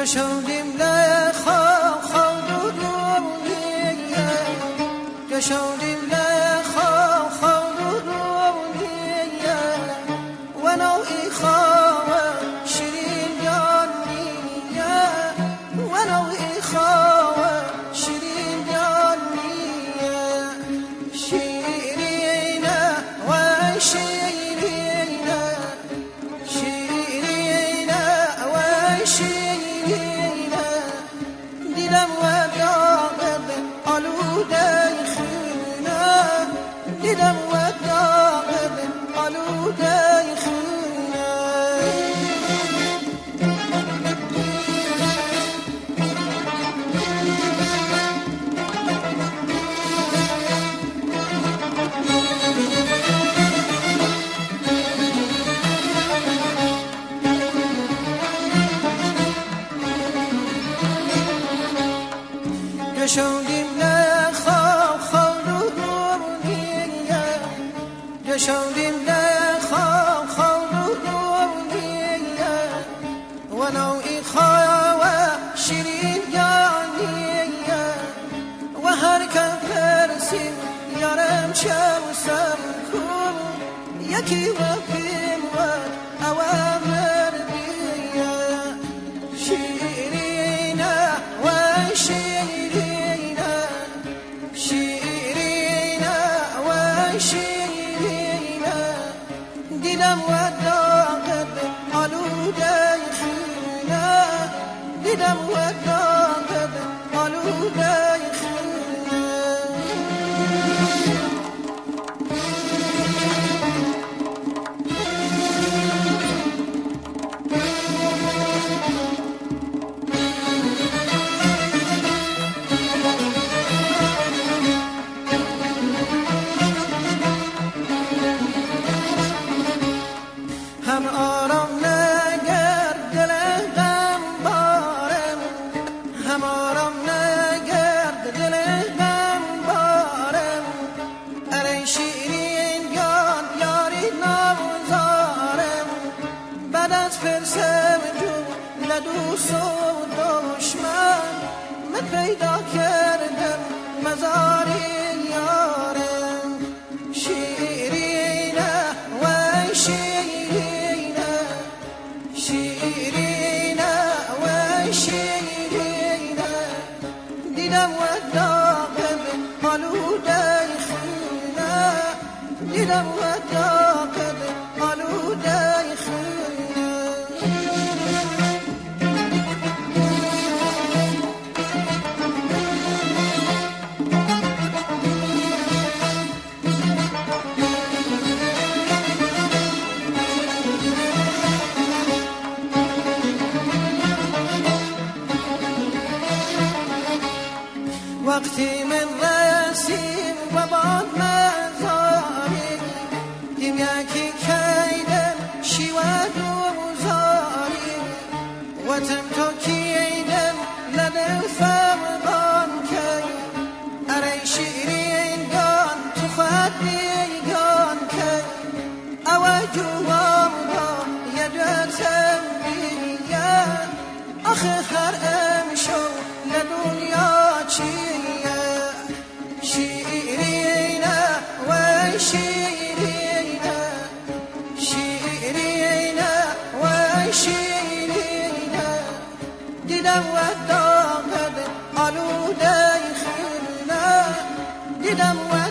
شودیم لخواه خودونیه شودیم لخواه خودونیه و نوعی خواه شیرین یانیه و نوعی خواه شیرین یانیه شیرینه و شیرینه شیرینه و شیرینه دیدم و داغب آلوده خونه دیدم و داغب آلوده خونه شودیم لخواه خودونیه شودیم لخواه خودونیه و نوعی خواه شیرین یانیه و هر که پرسید یارم شوسم کن یکی وقیم و اوامر بیه شیرینه و شیرینه شیرینه و شیرینه دیدم و داغب آلوده خونه دیدم و داغب آلوده خونه هم آرام نگرد دل غم بارم هم آرام نگرد دل غم بارم اره شیرین یان یاری نامزارم بعد از پرسم جو لدوس و دشمن من پیدا کردم مزاری یارم شیرینه و شیرینه شیرینه و شیرینه دیدم و داغب آلوده خونه دیدم و داغب آلوده خونه وقتی من رسیم و باد مزاری دیم یکی کیدم شیوه دوزاری وطن تو کیدم لدل فرقان کی اره شیرین گان تو خود بیگان کی اوه جوام دا یه جرسم بیگه آخه هر امشو لدنیا چیه شیرینه و شیرینه شیرینه و شیرینه دیدم و داغب آلوده خونه دیدم و